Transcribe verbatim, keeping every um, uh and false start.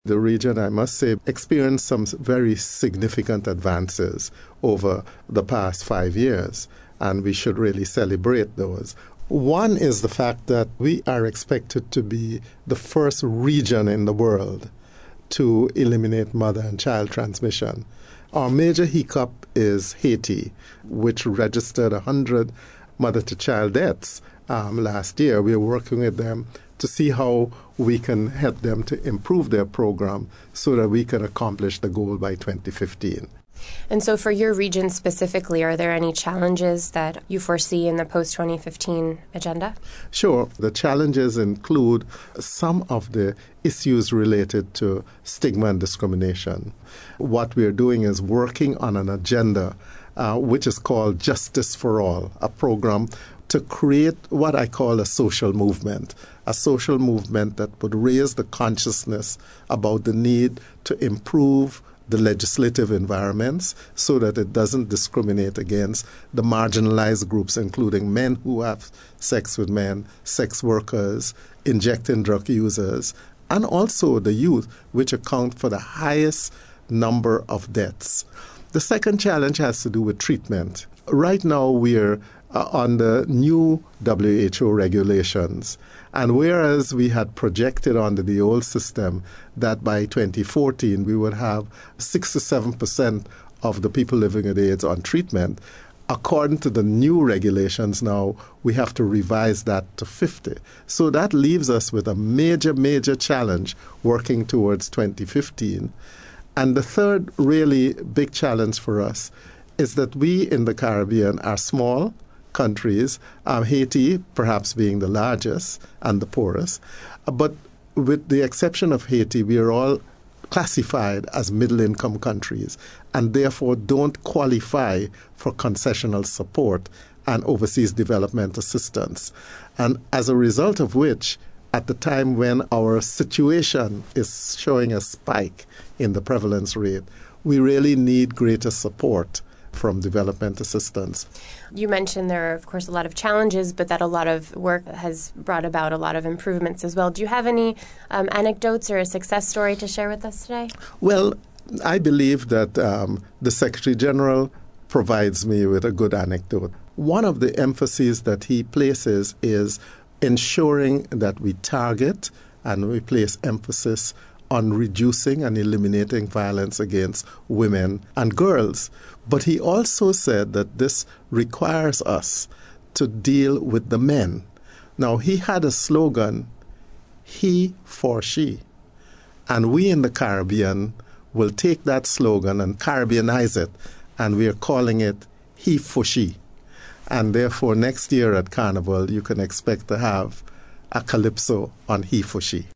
The region, I must say, experienced some very significant advances over the past five years, and we should really celebrate those. One is the fact that we are expected to be the first region in the world to eliminate mother and child transmission. Our major hiccup is Haiti, which registered one hundred mother-to-child deaths um, last year. We are working with them to see how we can help them to improve their program so that we can accomplish the goal by twenty fifteen. And so for your region specifically, are there any challenges that you foresee in the post twenty fifteen agenda? Sure. The challenges include some of the issues related to stigma and discrimination. What we're doing is working on an agenda uh, which is called Justice for All, a program to create what I call a social movement, a social movement that would raise the consciousness about the need to improve the legislative environments so that it doesn't discriminate against the marginalized groups, including men who have sex with men, sex workers, injecting drug users, and also the youth, which account for the highest number of deaths. The second challenge has to do with treatment. Right now, we're uh, on the new W H O regulations. And whereas we had projected under the old system that by twenty fourteen we would have six to seven percent of the people living with AIDS on treatment, according to the new regulations now, we have to revise that to fifty. So that leaves us with a major, major challenge working towards twenty fifteen. And the third really big challenge for us is that we in the Caribbean are small countries, um, Haiti perhaps being the largest and the poorest. But with the exception of Haiti, we are all classified as middle-income countries and therefore don't qualify for concessional support and overseas development assistance. And as a result of which, at the time when our situation is showing a spike in the prevalence rate, we really need greater support from development assistance. You mentioned there are, of course, a lot of challenges, but that a lot of work has brought about a lot of improvements as well. Do you have any um, anecdotes or a success story to share with us today? Well, I believe that um, the Secretary General provides me with a good anecdote. One of the emphases that he places is ensuring that we target and we place emphasis on reducing and eliminating violence against women and girls. But he also said that this requires us to deal with the men. Now, he had a slogan, he for she. And we in the Caribbean will take that slogan and Caribbeanize it, and we are calling it he for she. And therefore, next year at Carnival, you can expect to have a calypso on he for she.